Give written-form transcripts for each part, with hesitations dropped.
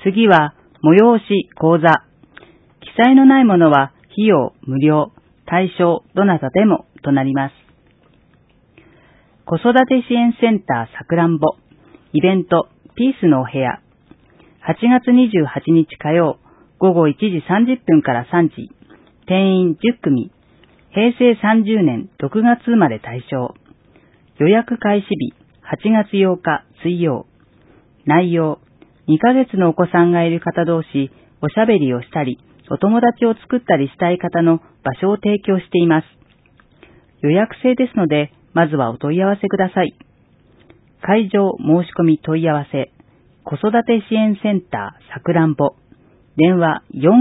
次は、催し、講座。記載のないものは、費用、無料、対象、どなたでも、となります。子育て支援センターさくらんぼ、イベント、ピースのお部屋。8月28日火曜、午後1時30分から3時。定員10組。平成30年6月生まれ対象。予約開始日、8月8日水曜。内容、2ヶ月のお子さんがいる方同士、おしゃべりをしたり、お友達を作ったりしたい方の場所を提供しています。予約制ですので、まずはお問い合わせください。会場申し込み問い合わせ、子育て支援センターさくらんぼ、電話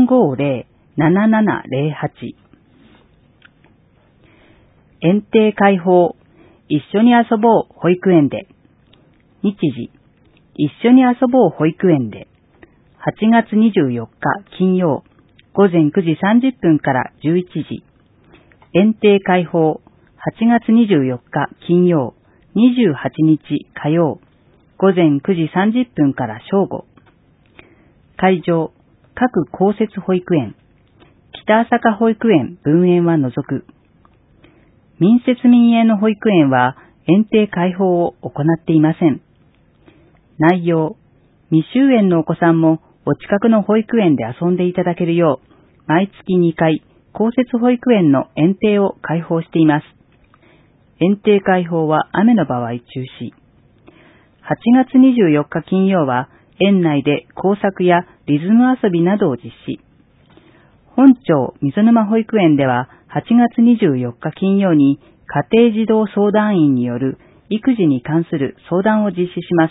450-7708。園庭開放、一緒に遊ぼう保育園で。日時、一緒に遊ぼう保育園で。8月24日金曜、午前9時30分から11時。園庭開放、8月24日金曜、28日火曜、午前9時30分から正午。会場、各公設保育園、北朝霞保育園分園は除く。民設民営の保育園は園庭開放を行っていません。内容、未就園のお子さんもお近くの保育園で遊んでいただけるよう、毎月2回、公設保育園の園庭を開放しています。園庭開放は雨の場合中止。8月24日金曜は、園内で工作やリズム遊びなどを実施。本町溝沼保育園では、8月24日金曜に家庭児童相談員による育児に関する相談を実施します。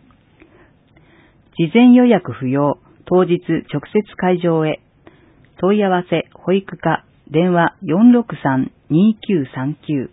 事前予約不要、当日直接会場へ。問い合わせ保育課、電話 463-2939。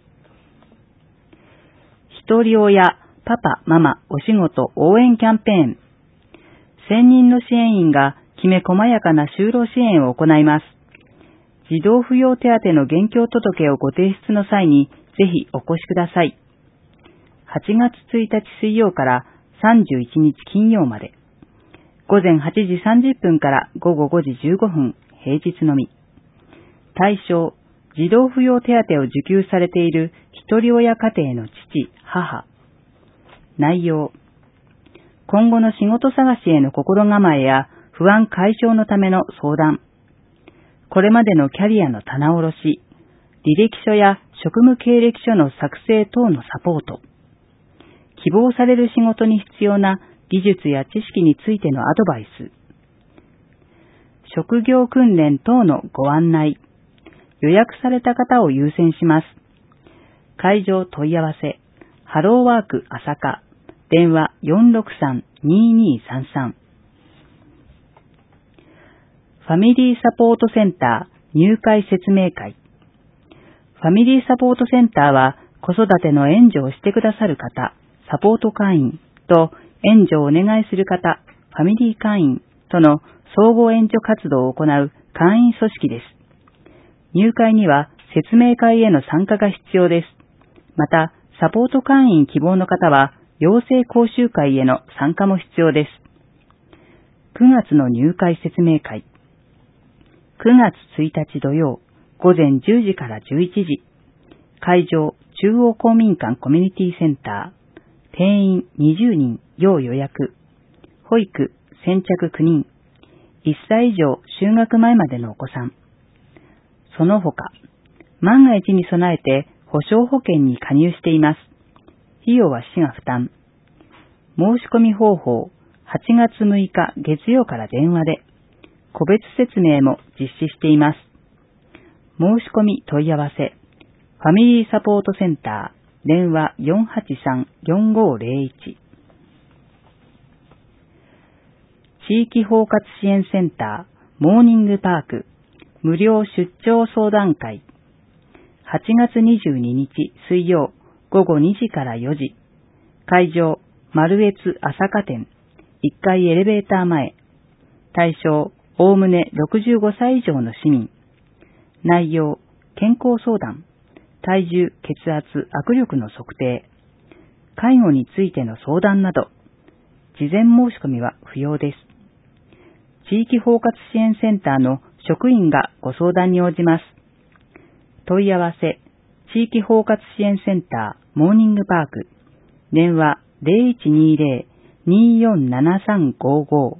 一人親、パパ、ママ、お仕事応援キャンペーン。専任の支援員がきめ細やかな就労支援を行います。児童扶養手当の現況届をご提出の際にぜひお越しください。8月1日水曜から31日金曜まで。午前8時30分から午後5時15分、平日のみ。対象、児童扶養手当を受給されている一人親家庭の父、母。内容、今後の仕事探しへの心構えや不安解消のための相談。これまでのキャリアの棚卸し、履歴書や職務経歴書の作成等のサポート。希望される仕事に必要な技術や知識についてのアドバイス。職業訓練等のご案内。予約された方を優先します。会場問い合わせ。ハローワーク朝霞。電話 463-2233。ファミリーサポートセンター入会説明会。ファミリーサポートセンターは子育ての援助をしてくださる方、サポート会員と援助をお願いする方、ファミリー会員との相互援助活動を行う会員組織です。入会には説明会への参加が必要です。また、サポート会員希望の方は養成講習会への参加も必要です。9月の入会説明会。9月1日土曜、午前10時から11時。会場、中央公民館コミュニティセンター。定員20人、要予約。保育、先着9人。1歳以上就学前までのお子さん。その他、万が一に備えて保障保険に加入しています。費用は市が負担。申し込み方法、8月6日月曜から電話で、個別説明も実施しています。申し込み問い合わせ、ファミリーサポートセンター、電話 483-4501。地域包括支援センター、モーニングパーク、無料出張相談会。8月22日水曜、午後2時から4時。会場、マルエツ朝霞店、1階エレベーター前。対象、おおむね65歳以上の市民。内容、健康相談、体重、血圧、握力の測定、介護についての相談など、事前申し込みは不要です。 地域包括支援センターの職員がご相談に応じます。問い合わせ、地域包括支援センターモーニングパーク、電話 0120-247355。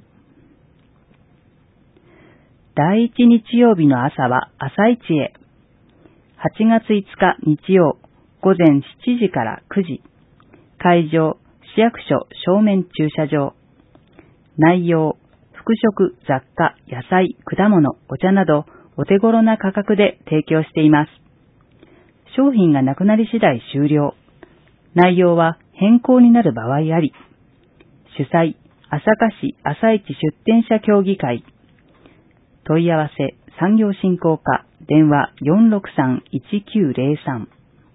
第1日曜日の朝は朝市へ。8月5日日曜、午前7時から9時。会場、市役所正面駐車場。内容、服飾、雑貨、野菜、果物、お茶などお手頃な価格で提供しています。商品がなくなり次第終了。内容は変更になる場合あり。主催、朝霞市朝市出店者協議会。問い合わせ、産業振興課、電話 463-1903。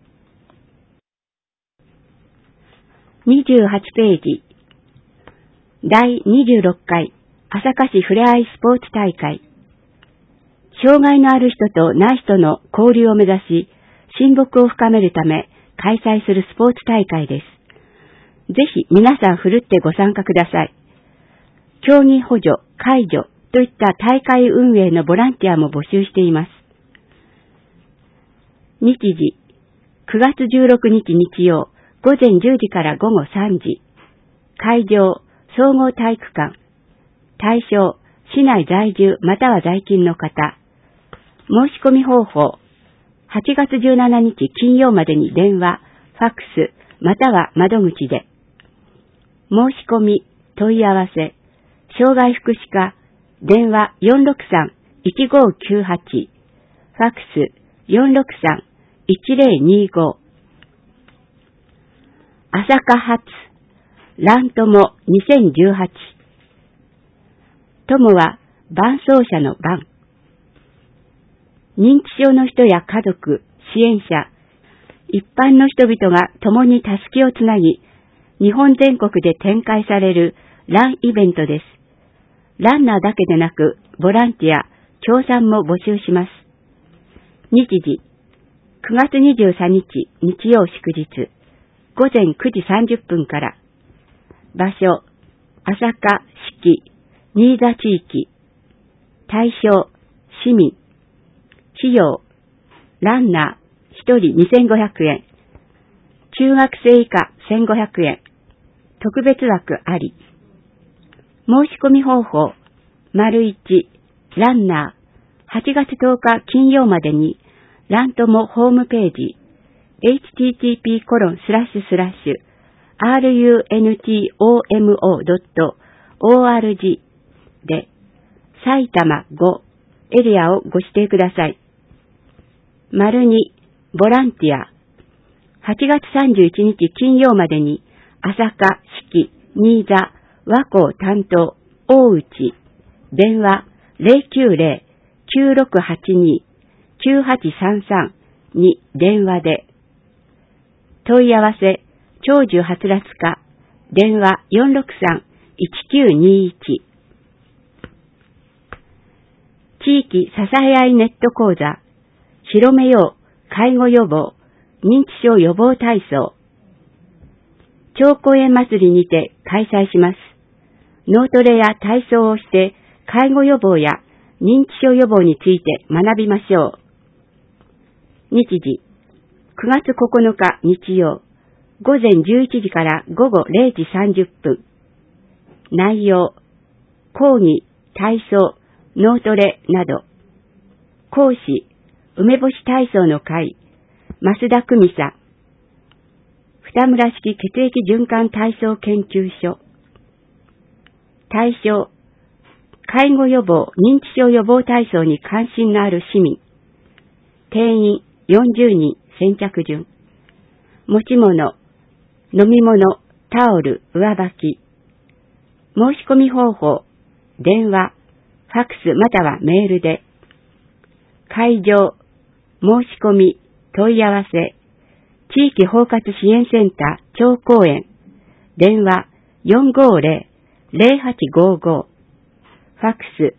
28ページ。第26回朝霞市ふれあいスポーツ大会。障害のある人とない人の交流を目指し、親睦を深めるため開催するスポーツ大会です。ぜひ皆さんふるってご参加ください。競技補助、介助といった大会運営のボランティアも募集しています。日時、9月16日日曜、午前10時から午後3時。会場、総合体育館。対象、市内在住または在勤の方。申し込み方法、8月17日金曜までに電話、ファックス、または窓口で。申し込み、問い合わせ、障害福祉課、電話 463-1598、ファックス 463-1025。朝霞発、ラン友2018。友は伴走者の伴。認知症の人や家族、支援者、一般の人々が共にたすきをつなぎ、日本全国で展開されるランイベントです。ランナーだけでなく、ボランティア、協賛も募集します。日時、9月23日日曜祝日、午前9時30分から。場所、朝霞市新座地域。対象、市民。費用、ランナー1人2500円。中学生以下1500円。特別枠あり。申し込み方法、1、ランナー、8月10日金曜までに、ラン友ホームページ、http://runtomo.org で、埼玉5エリアをご指定ください。2、ボランティア、8月31日金曜までに、朝霞市新座和光担当大内、電話 090-9682-9833 に電話で。問い合わせ、長寿はつらつ課、電話 463-1921。地域支え合いネット講座、広めよう介護予防、認知症予防体操。町公園祭りにて開催します。脳トレや体操をして介護予防や認知症予防について学びましょう。日時、9月9日日曜、午前11時から午後0時30分。内容、講義、体操、脳トレなど。講師、梅干し体操の会、増田久美さん。二村式血液循環体操研究所。対象、介護予防、認知症予防体操に関心のある市民。定員40人先着順。持ち物、飲み物、タオル、上履き。申し込み方法、電話、ファックスまたはメールで。会場、申し込み、問い合わせ、地域包括支援センター町公園、電話 450-0855、ファックス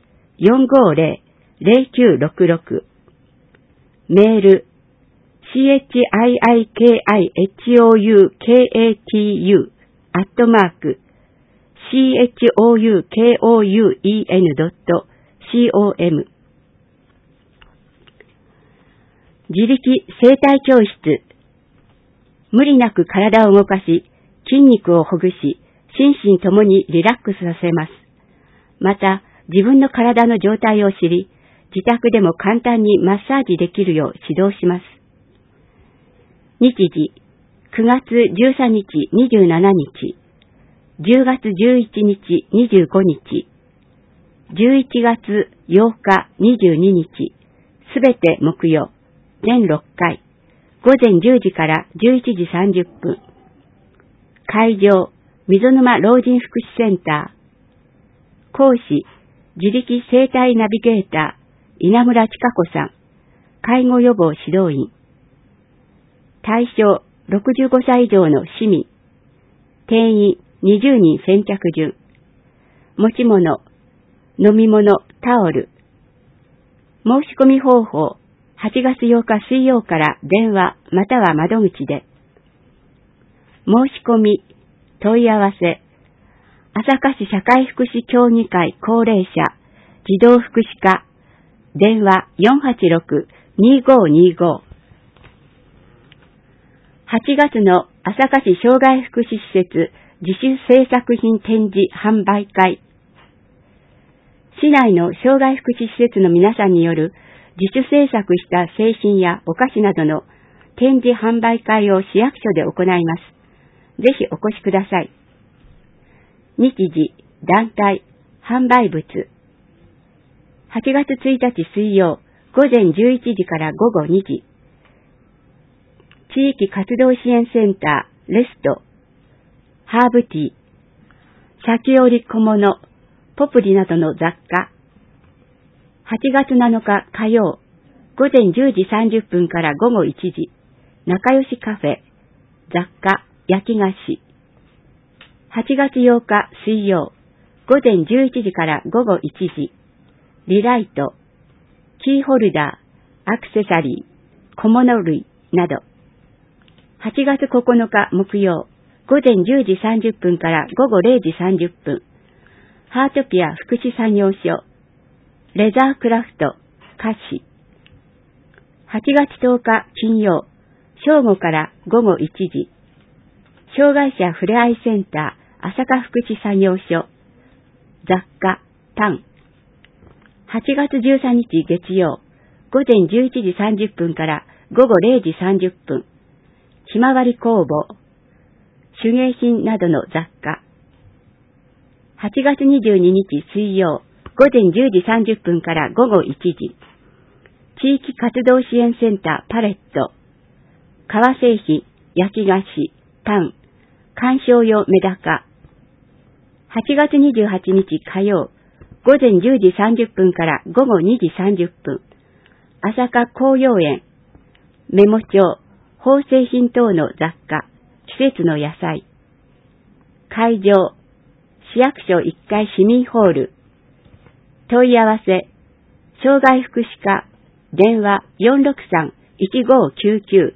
450-0966、メール chiikihouKatu choukouen.com 自力生体教室。無理なく体を動かし、筋肉をほぐし、心身ともにリラックスさせます。また、自分の体の状態を知り、自宅でも簡単にマッサージできるよう指導します。日時、9月13日27日、10月11日25日、11月8日22日、すべて木曜、全6回、午前10時から11時30分。会場、溝沼老人福祉センター。講師、自力生体ナビゲーター、稲村千佳子さん。介護予防指導員。対象、65歳以上の市民。定員、20人先着順。持ち物、飲み物、タオル。申し込み方法、8月8日水曜から電話または窓口で。申し込み、問い合わせ、朝霞市社会福祉協議会高齢者児童福祉課、電話 486-2525。8月の朝霞市障害福祉施設自主制作品展示販売会。市内の障害福祉施設の皆さんによる自主制作した製品やお菓子などの展示販売会を市役所で行います。ぜひお越しください。日時、団体、販売物。8月1日水曜、午前11時から午後2時。地域活動支援センター、レスト、ハーブティー、裂き織り小物、ポプリなどの雑貨。8月7日火曜、午前10時30分から午後1時、仲良しカフェ、雑貨、焼き菓子。8月8日水曜、午前11時から午後1時、リライト、キーホルダー、アクセサリー、小物類など。8月9日木曜、午前10時30分から午後0時30分、ハートピア福祉作業所、レザークラフト、菓子。8月10日金曜、正午から午後1時、障害者ふれあいセンター、朝霞福祉作業所、雑貨、パン。8月13日月曜、午前11時30分から午後0時30分、ひまわり工房、手芸品などの雑貨。8月22日水曜、午前10時30分から午後1時、地域活動支援センターパレット、革製品、焼き菓子、パン、観賞用メダカ。8月28日火曜、午前10時30分から午後2時30分、朝霞紅葉園、メモ帳、縫製品等の雑貨、季節の野菜。会場、市役所1階市民ホール。問い合わせ、障害福祉課、電話 463-1599。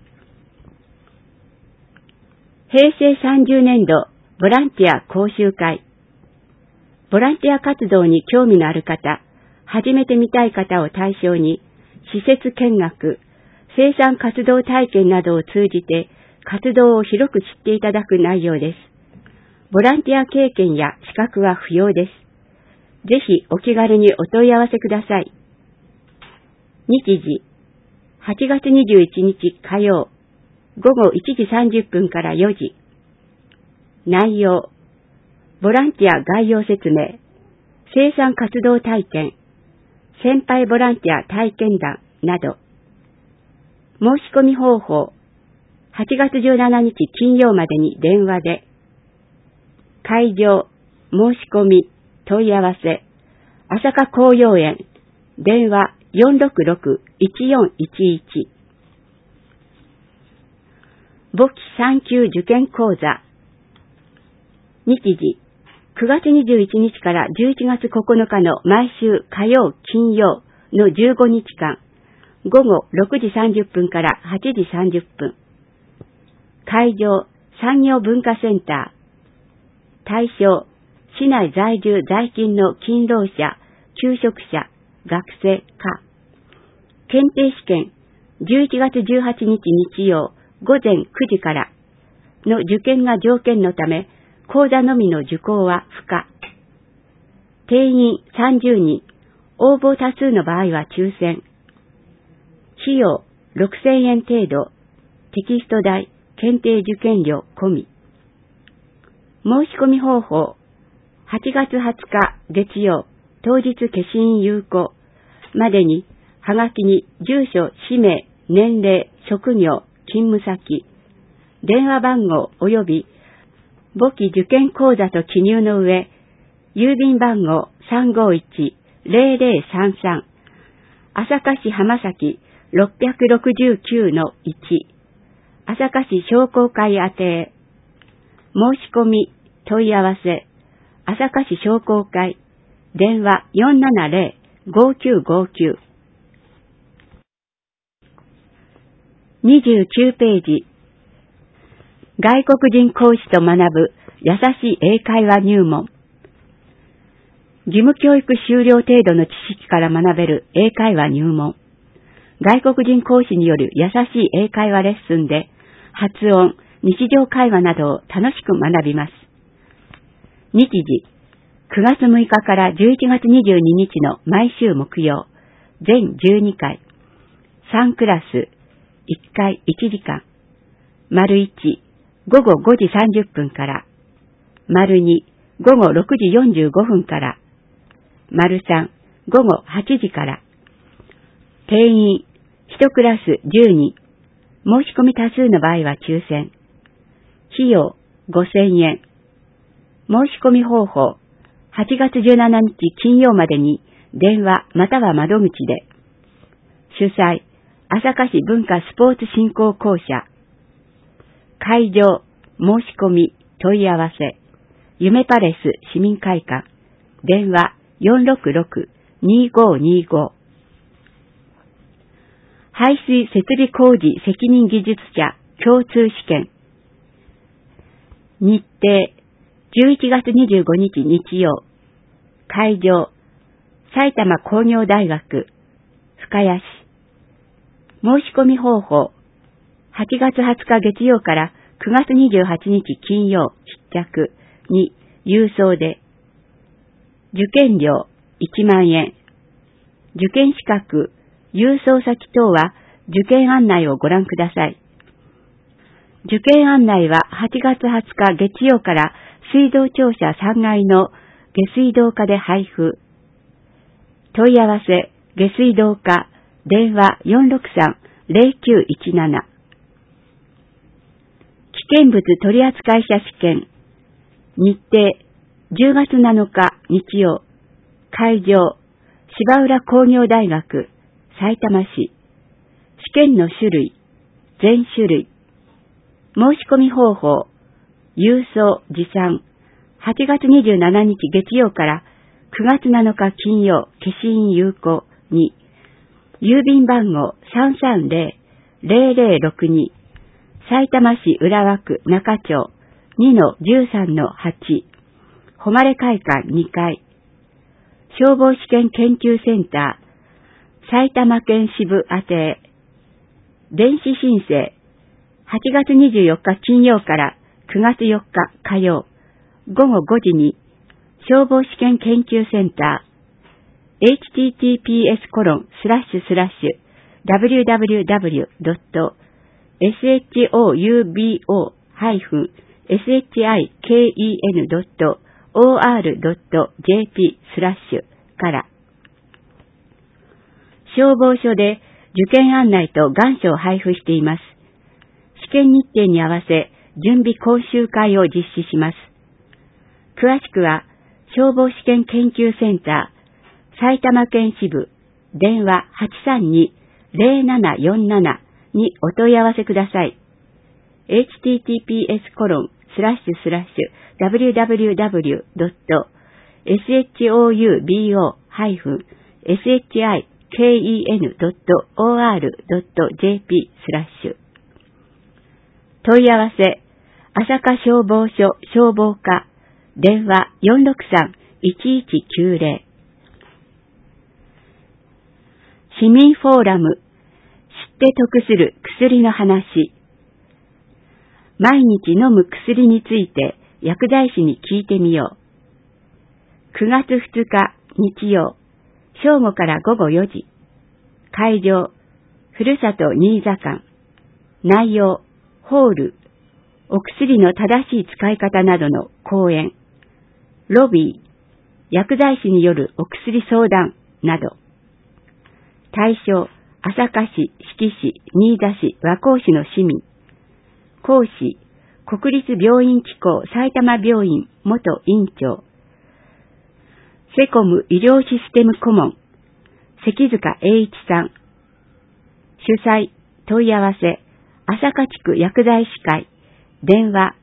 平成30年度ボランティア講習会。ボランティア活動に興味のある方、始めてみたい方を対象に、施設見学、生産活動体験などを通じて活動を広く知っていただく内容です。ボランティア経験や資格は不要です。ぜひお気軽にお問い合わせください。日時、8月21日火曜、午後1時30分から4時。内容、ボランティア概要説明、生産活動体験、先輩ボランティア体験談など。申し込み方法、8月17日金曜までに電話で。会場、申し込み、問い合わせ、朝霞紅葉園、電話 466-1411。簿記3級受験講座。日時、9月21日から11月9日の毎週火曜、金曜の15日間、午後6時30分から8時30分。会場、産業文化センター。対象、 市内在住在勤の勤労者、求職者、学生、科。検定試験、11月18日日曜午前9時からの受験が条件のため、講座のみの受講は不可。定員30人、応募多数の場合は抽選。費用6000円程度、テキスト代、検定受験料込み。申し込み方法、8月20日月曜、当日消印有効までに、はがきに住所、氏名、年齢、職業、勤務先、電話番号及び簿記受験口座と記入の上、郵便番号 351-0033 朝霞市浜崎 669-1 朝霞市商工会宛て申し込み問い合わせ朝霞市商工会電話 470-5959 29ページ外国人講師と学ぶ優しい英会話入門義務教育修了程度の知識から学べる英会話入門外国人講師による優しい英会話レッスンで発音、日常会話などを楽しく学びます。日時9月6日から11月22日の毎週木曜全12回3クラス1回1時間丸1午後5時30分から丸2午後6時45分から丸3午後8時から定員1クラス10人申し込み多数の場合は抽選費用5000円申し込み方法8月17日金曜までに電話または窓口で主催朝霞市文化スポーツ振興公社会場申し込み問い合わせ夢パレス市民会館電話 466-2525 排水設備工事責任技術者共通試験日程11月25日日曜会場埼玉工業大学深谷市申し込み方法8月20日月曜から9月28日金曜必着に郵送で受験料1万円受験資格郵送先等は受験案内をご覧ください。受験案内は8月20日月曜から水道庁舎3階の下水道課で配布。問い合わせ下水道課電話 463-0917 危険物取扱者試験日程10月7日日曜会場芝浦工業大学埼玉市試験の種類全種類申し込み方法郵送持参8月27日月曜から9月7日金曜消印有効に郵便番号 330-0062 埼玉市浦和区中町 2-13-8 誉会館2階消防試験研究センター埼玉県支部宛て電子申請8月24日金曜から9月4日火曜午後5時に消防試験研究センター https://www.shouben.or.jp/ から消防署で受験案内と願書を配布しています。試験日程に合わせ準備講習会を実施します。詳しくは消防試験研究センター埼玉県支部電話 832-0747 にお問い合わせください。https://www.shoubun.or.jp/ 問い合わせ朝霞消防署消防課電話 463-1190。市民フォーラム、知って得する薬の話。毎日飲む薬について薬剤師に聞いてみよう。9月2日日曜、正午から午後4時。会場、ふるさと新座館。内容、ホール、お薬の正しい使い方などの講演。ロビー、薬剤師によるお薬相談など。対象、朝霞市、志木市、新座市、和光市の市民。講師、国立病院機構埼玉病院元院長。セコム医療システム顧問、関塚栄一さん。主催、問い合わせ、朝霞地区薬剤師会、電話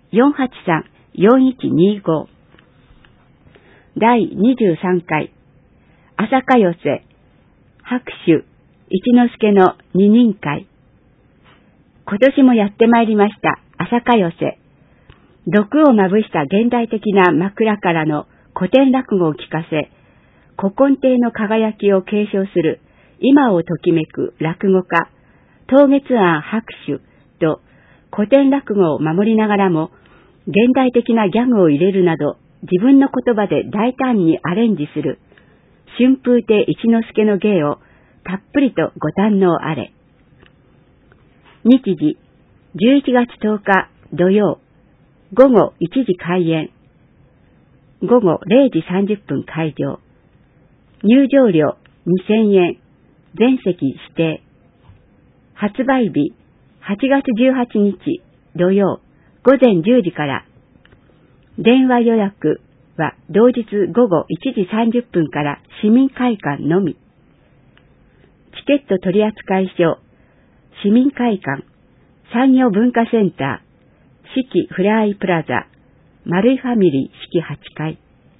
483-4125。第23回、朝霞寄せ、拍手、一之輔の二人会。今年もやってまいりました、朝霞寄せ。毒をまぶした現代的な枕からの古典落語を聞かせ、古今亭の輝きを継承する、今をときめく落語家、東月庵拍手と古典落語を守りながらも、現代的なギャグを入れるなど、自分の言葉で大胆にアレンジする、春風亭一之輔の芸をたっぷりとご堪能あれ。日時、11月10日土曜、午後1時開演。午後0時30分開場。入場料2000円。全席指定。発売日、8月18日土曜、午前10時から。電話予約は同日午後1時30分から市民会館のみ。チケット取扱所、市民会館、産業文化センター、四季フライプラザ、丸井ファミリー四季8階。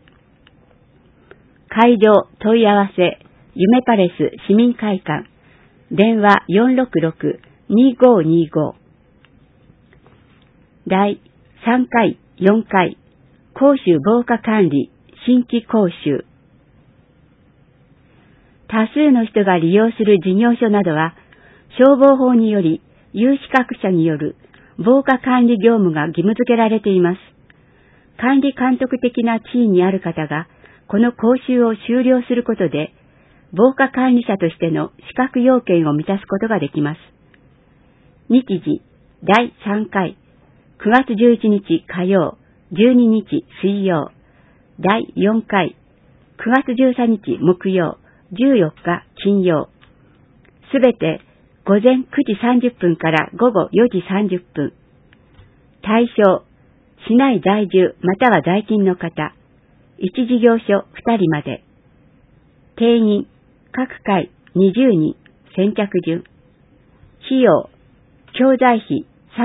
会場問い合わせ、夢パレス市民会館、電話 466-2525。第3回、4回、公衆防火管理、新規講習。多数の人が利用する事業所などは、消防法により、有資格者による防火管理業務が義務付けられています。管理監督的な地位にある方が、この講習を修了することで、防火管理者としての資格要件を満たすことができます。日時、第3回、9月11日火曜、12日水曜、第4回、9月13日木曜、14日金曜、すべて午前9時30分から午後4時30分。対象、市内在住または在勤の方、1事業所2人まで。定員、各回20人、先着順。費用、教材費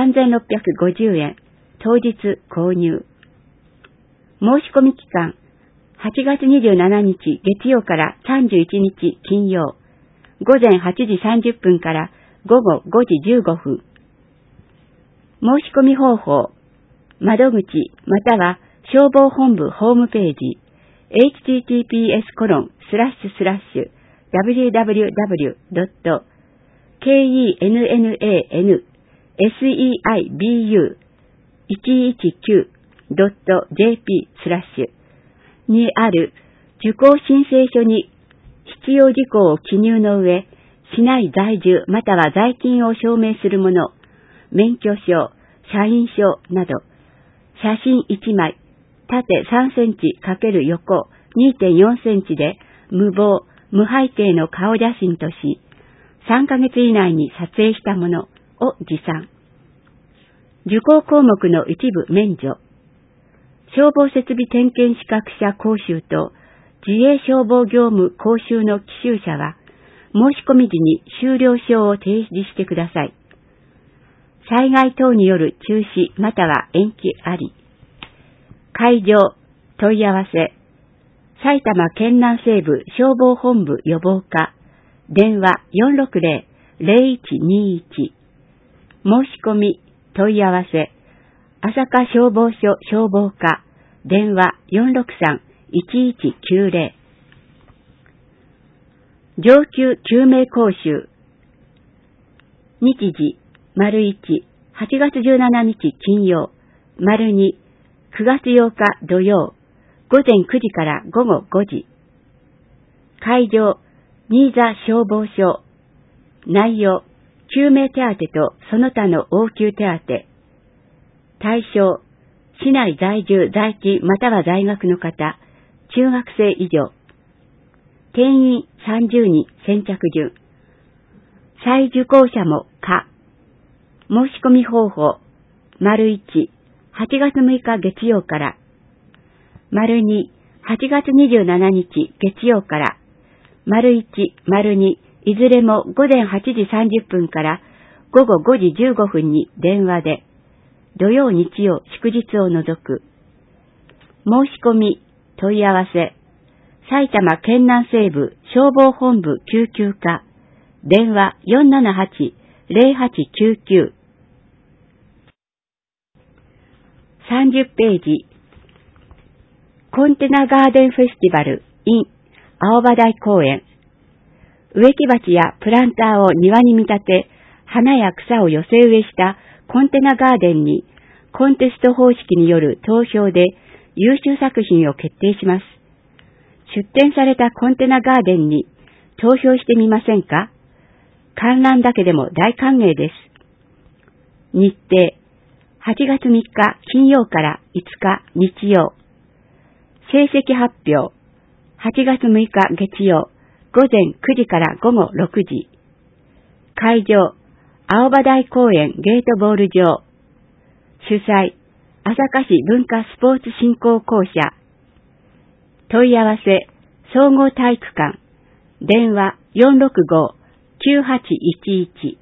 3650円、当日購入。申し込み期間、8月27日月曜から31日金曜、午前8時30分から午後5時15分。申し込み方法、窓口または消防本部ホームページ、https://www.kennenseibu119.jp/ にある受講申請書に必要事項を記入の上、市内在住または在勤を証明するもの、免許証、社員証など、写真1枚、縦3センチ×横 2.4 センチで無謀、無背景の顔写真とし、3ヶ月以内に撮影したものを持参。受講項目の一部免除。消防設備点検資格者講習と自衛消防業務講習の期習者は、申し込み時に修了証を提示してください。災害等による中止または延期あり。会場、問い合わせ、埼玉県南西部消防本部予防課、電話 460-0121。申し込み、問い合わせ、朝霞消防署消防課、 電話 463-1190。上級救命講習。日時、1、8月17日金曜、2、9月8日土曜、午前9時から午後5時。会場、新座消防署。内容、救命手当とその他の応急手当。対象、市内在住在勤または在学の方、中学生以上。定員30人先着順。再受講者も可。申し込み方法、1、8月6日月曜から。2、8月27日月曜から。1、2、いずれも午前8時30分から午後5時15分に電話で、土曜日曜祝日を除く。申し込み、問い合わせ、埼玉県南西部消防本部救急課、電話 478-0899。30ページ。コンテナガーデンフェスティバル in 青葉台公園。植木鉢やプランターを庭に見立て、花や草を寄せ植えしたコンテナガーデンに、コンテスト方式による投票で優秀作品を決定します。出展されたコンテナガーデンに投票してみませんか？観覧だけでも大歓迎です。日程、8月3日金曜から5日日曜。成績発表、8月6日月曜、午前9時から午後6時。会場、青葉台公園ゲートボール場。主催、朝霞市文化スポーツ振興公社。問い合わせ、総合体育館。電話 465-9811。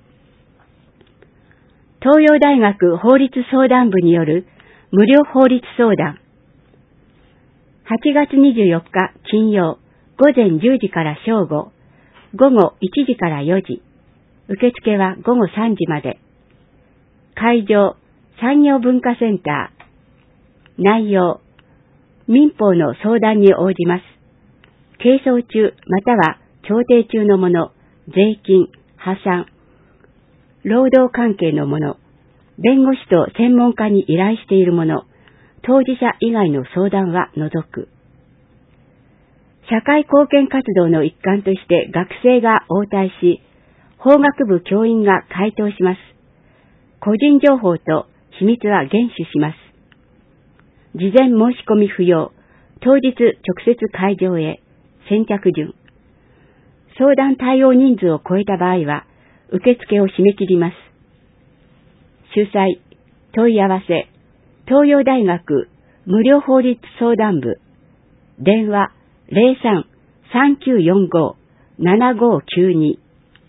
東洋大学法律相談部による無料法律相談。8月24日金曜、午前10時から正午、午後1時から4時。受付は午後3時まで。会場、産業文化センター。内容、民法の相談に応じます。係争中または調停中のもの、税金、破産、労働関係のもの、弁護士と専門家に依頼しているもの、当事者以外の相談は除く。社会貢献活動の一環として学生が応対し、法学部教員が回答します。個人情報と秘密は厳守します。事前申し込み不要。当日直接会場へ。先着順。相談対応人数を超えた場合は、受付を締め切ります。主催、問い合わせ、東洋大学無料法律相談部。電話 03-3945-7592。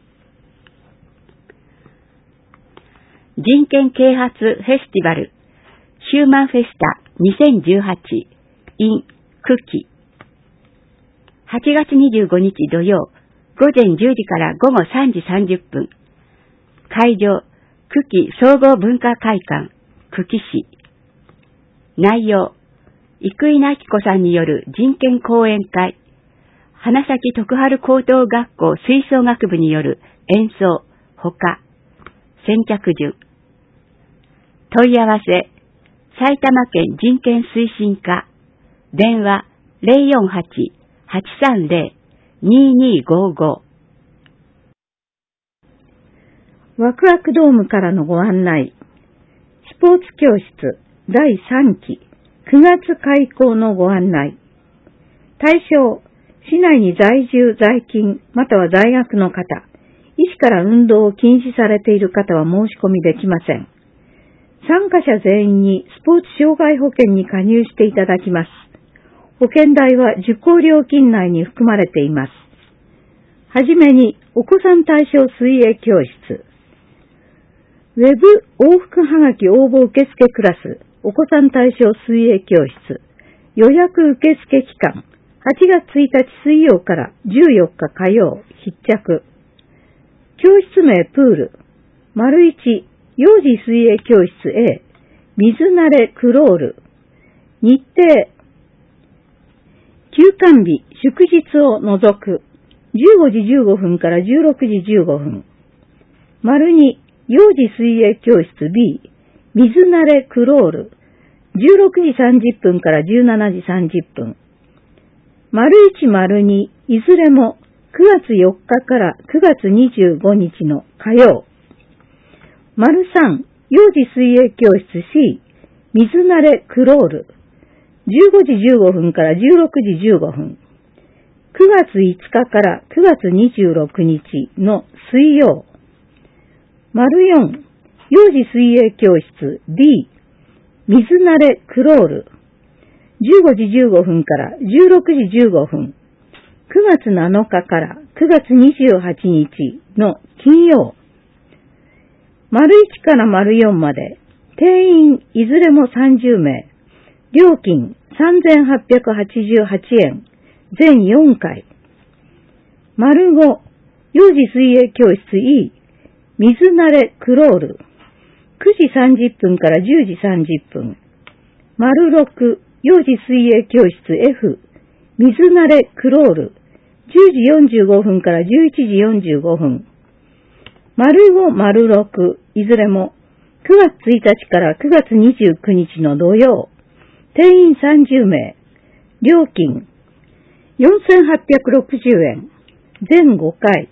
人権啓発フェスティバルヒューマンフェスタ2018 in 久喜。8月25日土曜、午前10時から午後3時30分。会場、久喜総合文化会館、久喜市。内容、生稲晃子さんによる人権講演会、花咲徳春高等学校吹奏楽部による演奏、ほか、先着順。問い合わせ、埼玉県人権推進課、電話 048-830-2255。 ワクワクドームからのご案内。スポーツ教室第3期9月開校のご案内。対象、市内に在住在勤または在学の方、医師から運動を禁止されている方は申し込みできません。参加者全員にスポーツ障害保険に加入していただきます。保険代は受講料金内に含まれています。はじめに、お子さん対象水泳教室。ウェブ往復はがき応募受付クラス、お子さん対象水泳教室。予約受付期間、8月1日水曜から14日火曜、必着。教室名プール。1、幼児水泳教室 A、水慣れクロール。 日程。休館日、祝日を除く。15時15分から16時15分。丸2、幼児水泳教室 B、水慣れクロール。16時30分から17時30分。丸1、丸2、いずれも9月4日から9月25日の火曜。丸3、幼児水泳教室 C、水慣れクロール。15時15分から16時15分。9月5日から9月26日の水曜。丸4、幼児水泳教室 D、水慣れクロール。15時15分から16時15分。9月7日から9月28日の金曜。丸1から丸4まで、定員いずれも30名。料金3888円。全4回。丸5、幼児水泳教室 E、水慣れクロール。9時30分から10時30分。丸6、幼児水泳教室 F、水慣れクロール。10時45分から11時45分。丸5、丸6、いずれも9月1日から9月29日の土曜。定員30名。料金4860円。全5回。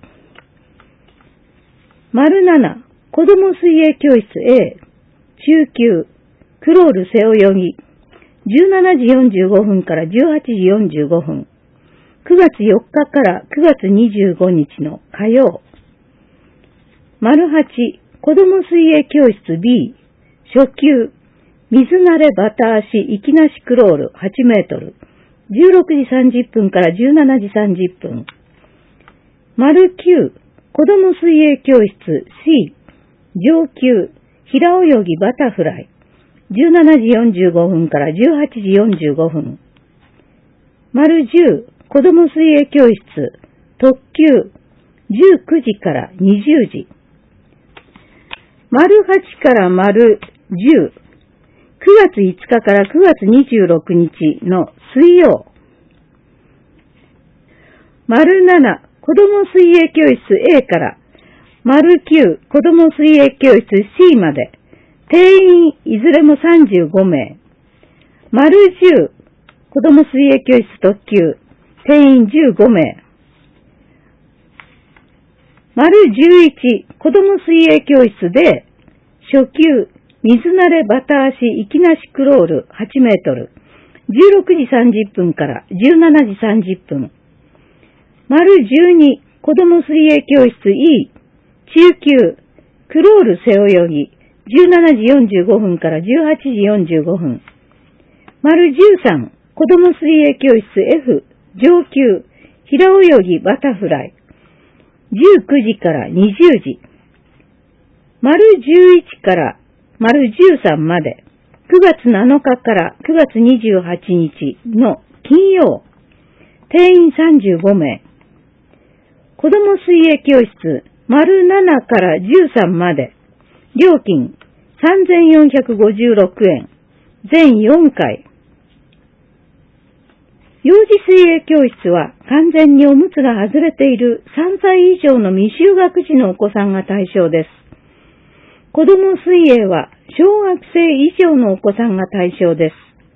丸7、子供水泳教室 A、中級、クロール背泳ぎ。17時45分から18時45分。9月4日から9月25日の火曜。丸8、子供水泳教室 B、初級、水慣れバタ足息なしクロール8メートル。16時30分から17時30分。丸9、子供水泳教室 C、上級、平泳ぎバタフライ。17時45分から18時45分。丸10、子供水泳教室特級、19時から20時。丸8から丸10、9月5日から9月26日の水曜。丸7、子供水泳教室 A から丸9、子供水泳教室 C まで、定員いずれも35名。丸10、子供水泳教室特級、定員15名。丸11、子供水泳教室で、初級、水慣れバタ足息なしクロール8メートル。16時30分から17時30分。丸12、子供水泳教室 E、中級、クロール背泳ぎ。17時45分から18時45分。丸13、子供水泳教室 F、上級、平泳ぎバタフライ。19時から20時。丸11から丸13まで、9月7日から9月28日の金曜。定員35名。子供水泳教室、丸7から13まで、料金3456円。全4回。幼児水泳教室は完全におむつが外れている3歳以上の未就学児のお子さんが対象です。子供水泳は小学生以上のお子さんが対象です。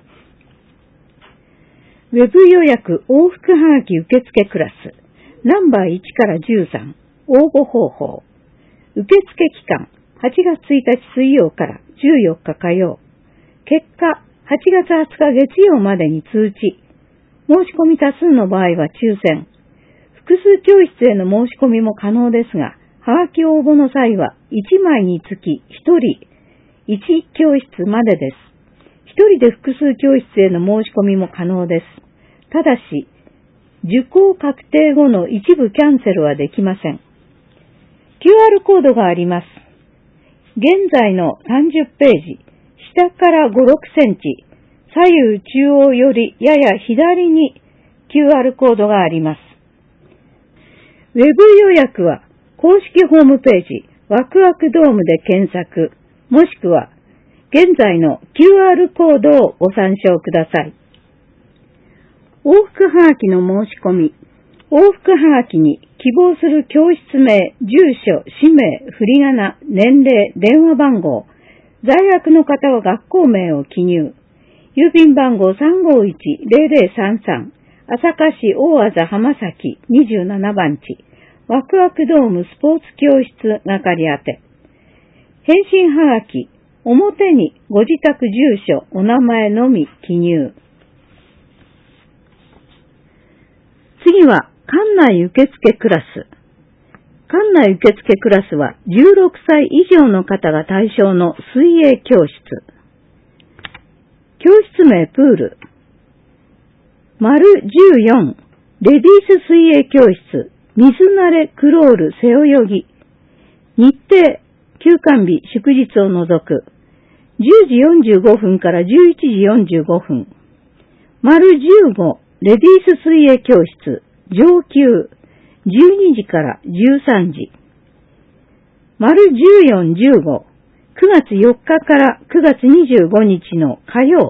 ウェブ予約往復はがき受付クラスナンバー1から13応募方法。受付期間8月1日水曜から14日火曜。結果8月20日月曜までに通知。申し込み多数の場合は抽選。複数教室への申し込みも可能ですが、はがき応募の際は1枚につき1人、1教室までです。1人で複数教室への申し込みも可能です。ただし、受講確定後の一部キャンセルはできません。QR コードがあります。現在の30ページ、下から5、6センチ、左右中央よりやや左に QR コードがあります。ウェブ予約は公式ホームページワクワクドームで検索、もしくは現在の QR コードをご参照ください。往復はがきの申し込み。往復はがきに希望する教室名、住所、氏名、振り仮名、年齢、電話番号、在学の方は学校名を記入。郵便番号 351-0033 朝霞市大字浜崎27番地ワクワクドームスポーツ教室係宛て。返信はがき、表にご自宅住所、お名前のみ記入。次は、館内受付クラス。館内受付クラスは16歳以上の方が対象の水泳教室。教室名プール。丸14、レディース水泳教室、水慣れクロール背泳ぎ。日程、休館日、祝日を除く。10時45分から11時45分。丸15、レディース水泳教室、上級、12時から13時。丸14、15、9月4日から9月25日の火曜。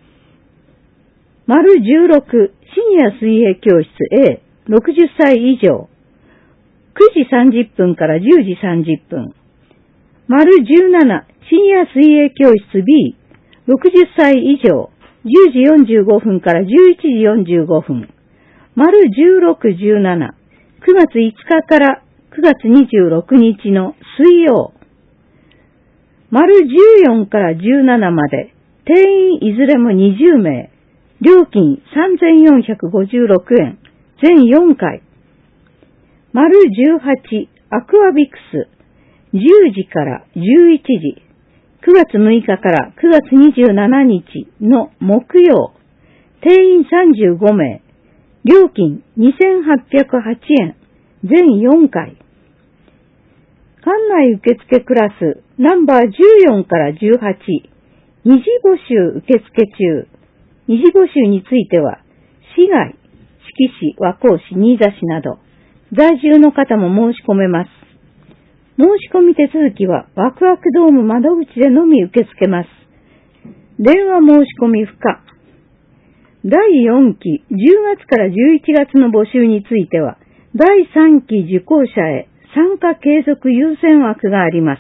丸16、シニア水泳教室 A、60歳以上。9時30分から10時30分。丸17、シニア水泳教室 B、60歳以上。10時45分から11時45分。丸16、17、9月5日から9月26日の水曜。丸14から17まで、定員いずれも20名。料金3456円。全4回。丸18、アクアビクス。10時から11時。9月6日から9月27日の木曜。定員35名。料金2808円。全4回。館内受付クラスナンバー14から18。二次募集受付中。二次募集については、市外、志木市、和光市、新座市など、在住の方も申し込めます。申し込み手続きは、ワクワクドーム窓口でのみ受け付けます。電話申し込み不可。第4期10月から11月の募集については、第3期受講者へ参加継続優先枠があります。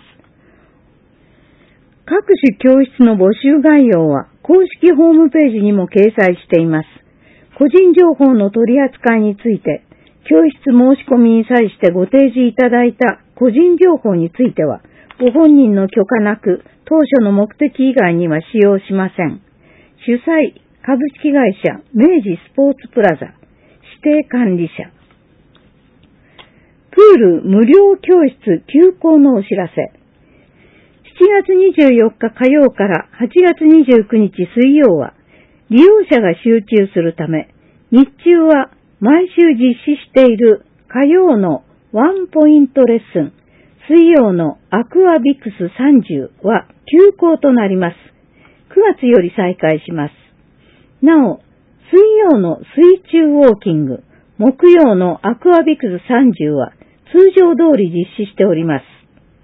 各種教室の募集概要は公式ホームページにも掲載しています。個人情報の取り扱いについて、教室申し込みに際してご提示いただいた個人情報については、ご本人の許可なく当初の目的以外には使用しません。主催、株式会社明治スポーツプラザ、指定管理者。プール無料教室休校のお知らせ。7月24日火曜から8月29日水曜は、利用者が集中するため、日中は毎週実施している火曜のワンポイントレッスン、水曜のアクアビクス30は休校となります。9月より再開します。なお、水曜の水中ウォーキング、木曜のアクアビクス30は通常通り実施しております。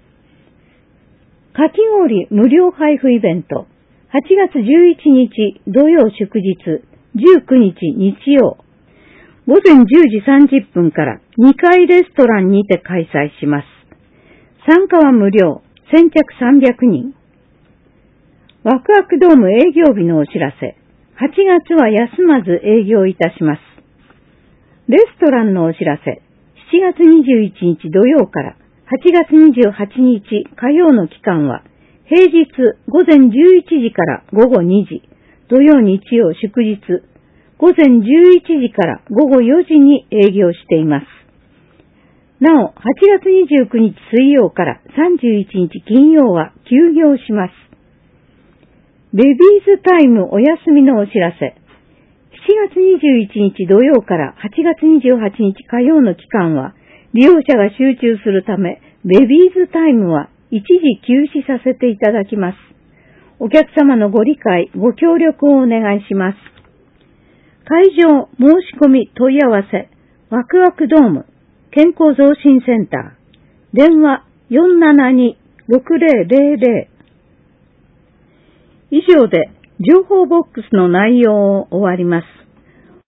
かき氷無料配布イベント、8月11日土曜祝日、19日日曜、午前10時30分から2階レストランにて開催します。参加は無料、先着300人。ワクワクドーム営業日のお知らせ。8月は休まず営業いたします。レストランのお知らせ。7月21日土曜から8月28日火曜の期間は、平日午前11時から午後2時、土曜日曜祝日、午前11時から午後4時に営業しています。なお、8月29日水曜から31日金曜は休業します。ベビーズタイムお休みのお知らせ。7月21日土曜から8月28日火曜の期間は、利用者が集中するため、ベビーズタイムは一時休止させていただきます。お客様のご理解、ご協力をお願いします。会場、申し込み、問い合わせ、ワクワクドーム、健康増進センター、電話 472-6000 以上で情報ボックスの内容を終わります。